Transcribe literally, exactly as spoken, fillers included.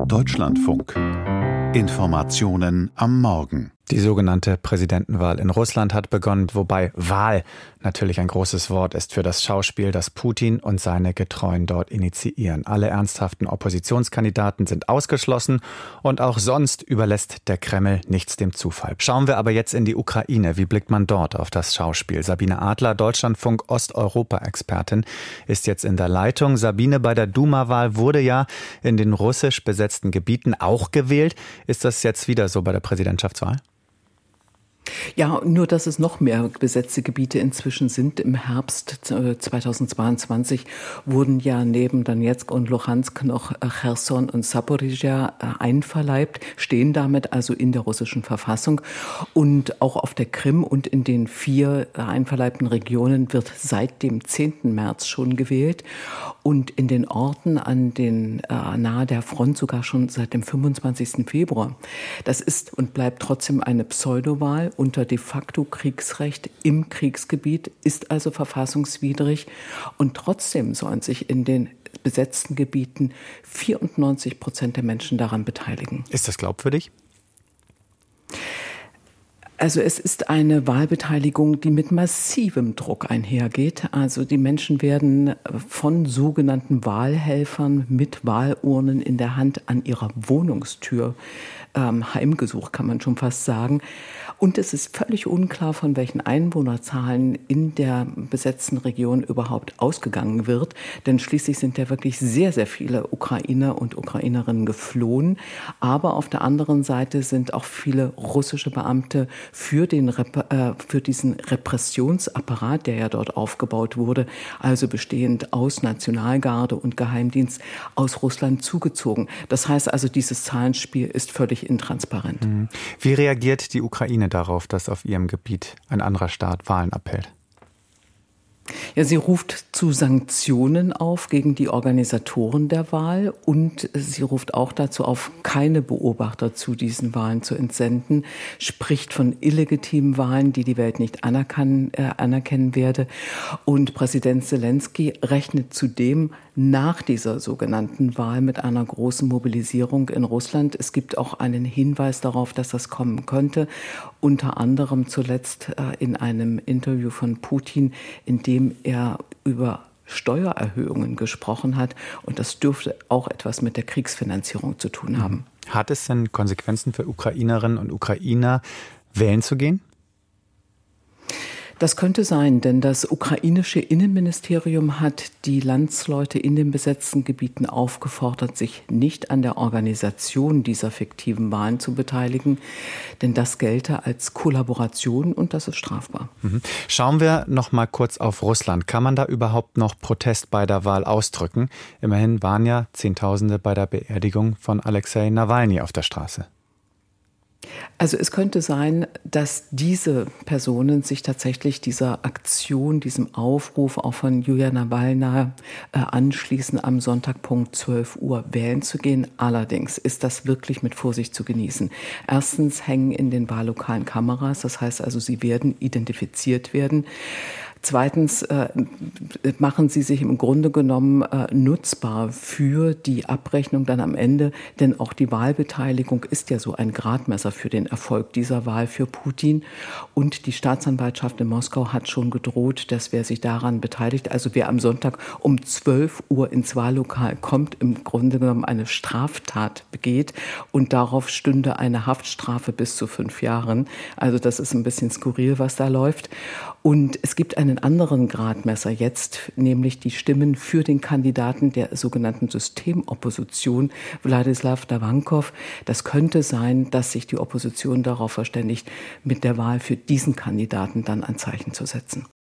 Deutschlandfunk. Informationen am Morgen. Die sogenannte Präsidentenwahl in Russland hat begonnen, wobei Wahl natürlich ein großes Wort ist für das Schauspiel, das Putin und seine Getreuen dort initiieren. Alle ernsthaften Oppositionskandidaten sind ausgeschlossen und auch sonst überlässt der Kreml nichts dem Zufall. Schauen wir aber jetzt in die Ukraine. Wie blickt man dort auf das Schauspiel? Sabine Adler, Deutschlandfunk Osteuropa-Expertin, ist jetzt in der Leitung. Sabine, bei der Duma-Wahl wurde ja in den russisch besetzten Gebieten auch gewählt. Ist das jetzt wieder so bei der Präsidentschaftswahl? Ja, nur dass es noch mehr besetzte Gebiete inzwischen sind. Im Herbst zweitausendzweiundzwanzig wurden ja neben Donetsk und Luhansk noch Cherson und Saporizhia einverleibt, stehen damit also in der russischen Verfassung. Und auch auf der Krim und in den vier einverleibten Regionen wird seit dem zehnten März schon gewählt. Und in den Orten an den, äh, nahe der Front sogar schon seit dem fünfundzwanzigsten Februar. Das ist und bleibt trotzdem eine Pseudowahl unter de facto Kriegsrecht im Kriegsgebiet, ist also verfassungswidrig. Und trotzdem sollen sich in den besetzten Gebieten vierundneunzig Prozent der Menschen daran beteiligen. Ist das glaubwürdig? Also es ist eine Wahlbeteiligung, die mit massivem Druck einhergeht. Also die Menschen werden von sogenannten Wahlhelfern mit Wahlurnen in der Hand an ihrer Wohnungstür ähm, heimgesucht, kann man schon fast sagen. Und es ist völlig unklar, von welchen Einwohnerzahlen in der besetzten Region überhaupt ausgegangen wird. Denn schließlich sind ja wirklich sehr, sehr viele Ukrainer und Ukrainerinnen geflohen. Aber auf der anderen Seite sind auch viele russische Beamte für, den, äh, für diesen Repressionsapparat, der ja dort aufgebaut wurde, also bestehend aus Nationalgarde und Geheimdienst, aus Russland zugezogen. Das heißt also, dieses Zahlenspiel ist völlig intransparent. Wie reagiert die Ukraine darauf, dass auf ihrem Gebiet ein anderer Staat Wahlen abhält? Ja, sie ruft zu Sanktionen auf gegen die Organisatoren der Wahl und sie ruft auch dazu auf, keine Beobachter zu diesen Wahlen zu entsenden, spricht von illegitimen Wahlen, die die Welt nicht anerkennen, äh, anerkennen werde. Und Präsident Selenskyj rechnet zudem nach dieser sogenannten Wahl mit einer großen Mobilisierung in Russland. Es gibt auch einen Hinweis darauf, dass das kommen könnte, unter anderem zuletzt äh, in einem Interview von Putin, in dem er über Steuererhöhungen gesprochen hat. Und das dürfte auch etwas mit der Kriegsfinanzierung zu tun haben. Hat es denn Konsequenzen für Ukrainerinnen und Ukrainer, wählen zu gehen? Das könnte sein, denn das ukrainische Innenministerium hat die Landsleute in den besetzten Gebieten aufgefordert, sich nicht an der Organisation dieser fiktiven Wahlen zu beteiligen, denn das gelte als Kollaboration und das ist strafbar. Mhm. Schauen wir noch mal kurz auf Russland. Kann man da überhaupt noch Protest bei der Wahl ausdrücken? Immerhin waren ja Zehntausende bei der Beerdigung von Alexei Nawalny auf der Straße. Also es könnte sein, dass diese Personen sich tatsächlich dieser Aktion, diesem Aufruf auch von Julia Nawalna äh, anschließen, am Sonntag Punkt zwölf Uhr wählen zu gehen. Allerdings ist das wirklich mit Vorsicht zu genießen. Erstens hängen in den Wahllokalen Kameras, das heißt also, sie werden identifiziert werden. Zweitens äh, machen sie sich im Grunde genommen äh, nutzbar für die Abrechnung dann am Ende, denn auch die Wahlbeteiligung ist ja so ein Gradmesser für den Erfolg dieser Wahl für Putin. Und die Staatsanwaltschaft in Moskau hat schon gedroht, dass wer sich daran beteiligt, also wer am Sonntag um zwölf Uhr ins Wahllokal kommt, im Grunde genommen eine Straftat begeht und darauf stünde eine Haftstrafe bis zu fünf Jahren. Also das ist ein bisschen skurril, was da läuft. Und es gibt einen anderen Gradmesser jetzt, nämlich die Stimmen für den Kandidaten der sogenannten Systemopposition, Wladislaw Dawankov. Das könnte sein, dass sich die Opposition darauf verständigt, mit der Wahl für diesen Kandidaten dann ein Zeichen zu setzen.